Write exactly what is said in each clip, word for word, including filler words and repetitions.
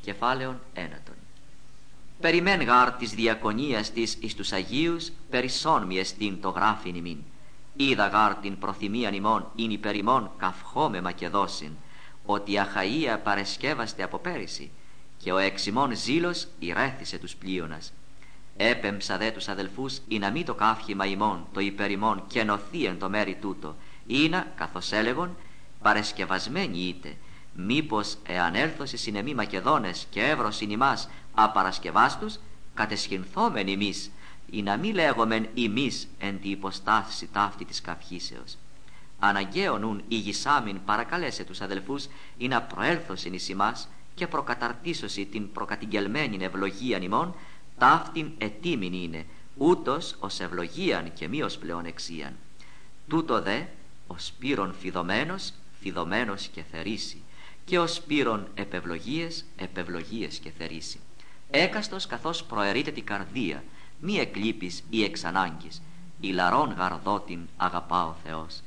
Κεφάλαιον ένατον. Περιμέν γάρ της διακονίας της εις τους Αγίους, περισσόν μη εστίν το γράφειν ημίν. Είδα γάρ την προθυμίαν ημών, ειν υπερ ημών καυχώμε Μακεδόσιν, ότι η Αχαΐα παρεσκεύαστε από πέρυσι, και ο εξ ημών ζήλος ηρέθησε τους πλείονας. Έπεμψα δε τους αδελφούς, ή να μη το καύχημα ημών, το υπερ ημών, και νοθεί εν το μέρη τούτο, ή να, καθώς έλεγον, παρεσκευασμένοι είτε, μήπως εάν έλθωσι συνεμή Μακεδόνες και εύρωσιν ημάς απαρασκευάστους, κατεσχυνθόμεν ημείς, ή να μη λέγομεν ημείς εν τη υποστάθηση ταύτη της καυχήσεως. Αναγκαίον ούν ηγισάμιν παρακαλέσε τους αδελφούς, ή να προέλθωσιν εις ημάς και προκαταρτήσωσι την προκατηγγελμένην ευλογίαν ημών, ταύτην ετήμην είναι, ούτως ως ευλογίαν και μη ως πλεονεξίαν. Τούτο δε, ο σπύρον φιδωμένος, φιδωμένος και θερήσει, και ο σπύρον επευλογίες, επευλογίες και θερήσει. Έκαστος καθώς προαιρείται την καρδία, μη εκλείπεις ή εξ ανάγκης, ηλαρών γαρδότην αγαπά ο Θεός.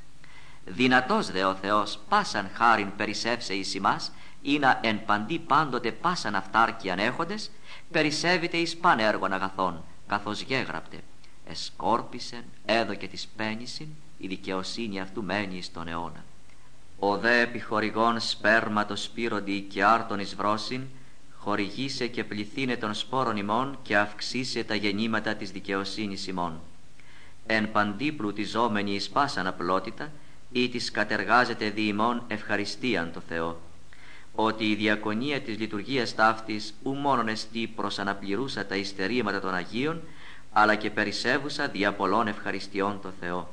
Δυνατός δε ο Θεός πάσαν χάριν περισσεύσε εις ημάς, ή να εν παντή πάντοτε πάσαν αυτάρκειαν έχοντες, περισσεύεται εις παν έργων αγαθών, καθώς γέγραπτε, εσκόρπισεν, έδωκε της πένησιν, η δικαιοσύνη αυτού μένει στον αιώνα. Ο δε επιχορηγών σπέρματο σπύροντι και άρτον εις βρόσιν, χορηγήσε και πληθύνε των σπόρων ημών και αυξήσε τα γεννήματα της δικαιοσύνης ημών. Εν παντή πλουτιζόμενοι εις πάσαν απλότητα, ή της κατεργάζεται δι' ημών ευχαριστίαν το Θεό. Ότι η διακονία της λειτουργίας ταύτης ου μόνον εστί προς αναπληρούσα τα υστερήματα των Αγίων, αλλά και περισσεύουσα δια πολλών ευχαριστιών το Θεό.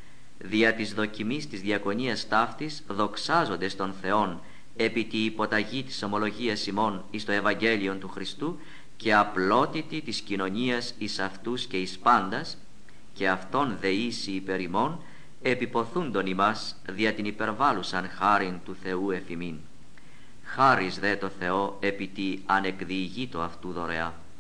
Δια της δοκιμής της διακονίας ταύτης δοξάζονται στον Θεόν επί τη υποταγή της ομολογίας ημών εις το Ευαγγέλιον του Χριστού και απλότητη της κοινωνίας εις αυτούς και εις πάντας, και αυτόν δεήσει υπερ ημών επιποθούντον ημάς δια την υπερβάλλουσαν χάριν του Θεού εφημίν. Χάρις δε το Θεό επί τη ανεκδιηγήτω αυτού δωρεά.